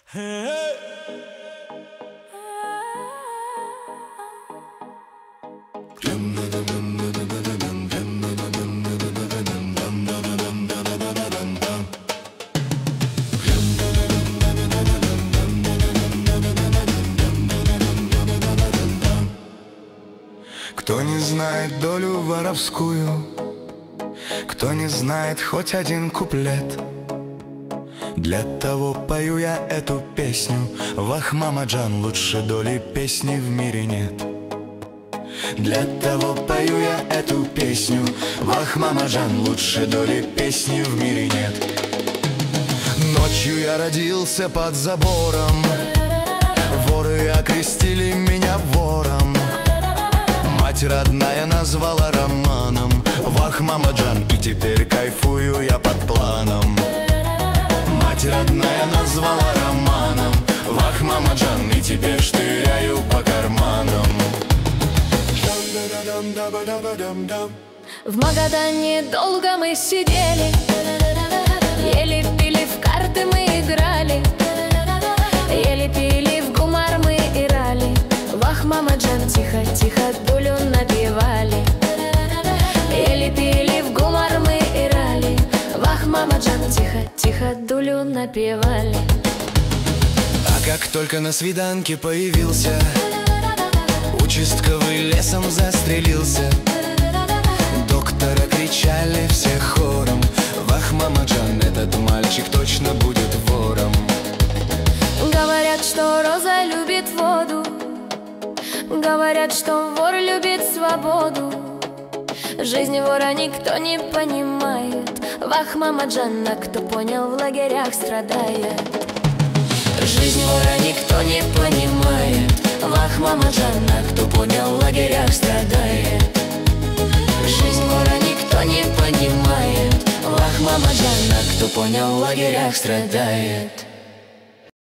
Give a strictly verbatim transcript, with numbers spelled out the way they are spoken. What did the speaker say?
Кто не знает долю воровскую, кто не знает хоть один куплет, для того пою я эту песню. Вах, мамаджан, лучше доли песни в мире нет. Для того пою я эту песню. Вах, мамаджан, лучше доли песни в мире нет. Ночью я родился под забором, воры окрестили меня вором. Мать родная назвала романом. Вах, мамаджан, и теперь кайфую я под планом. Мать родная назвала романом. Вах, мамаджан, и теперь штыряю по карманам. В Магадане долго мы сидели, ели, пили, в карты мы играли, ели, пили, в гумар мы играли. Вах, мамаджан, тихо, тихо, дулю напевали. Ели, пили, в гумар мы играли. Вах, мамаджан, тихо, тихо, дулю напевали. А как только на свиданке появился, участковый лесом застрелился. Доктора кричали все хором. Вах, мамаджан, этот мальчик точно будет вором. Говорят, что роза любит воду, говорят, что вор любит свободу. Жизнь вора никто не понимает. Вах, мамаджан, а кто понял, в лагерях страдает. Жизнь вора никто не понимает. Вах, мамаджан, а кто понял, в лагерях страдает. Жизнь вора никто не понимает. Вах, мамаджан, а кто понял, в лагерях страдает.